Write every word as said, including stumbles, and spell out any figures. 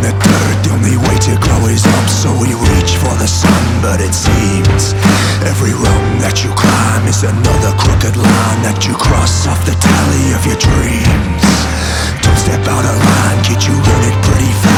the dirt, the only way to grow is up. So we reach for the sun, but it seems every rung that you climb is another crooked line that you cross off the tally of your dreams. Don't step out of line, kid, you learn it pretty fast.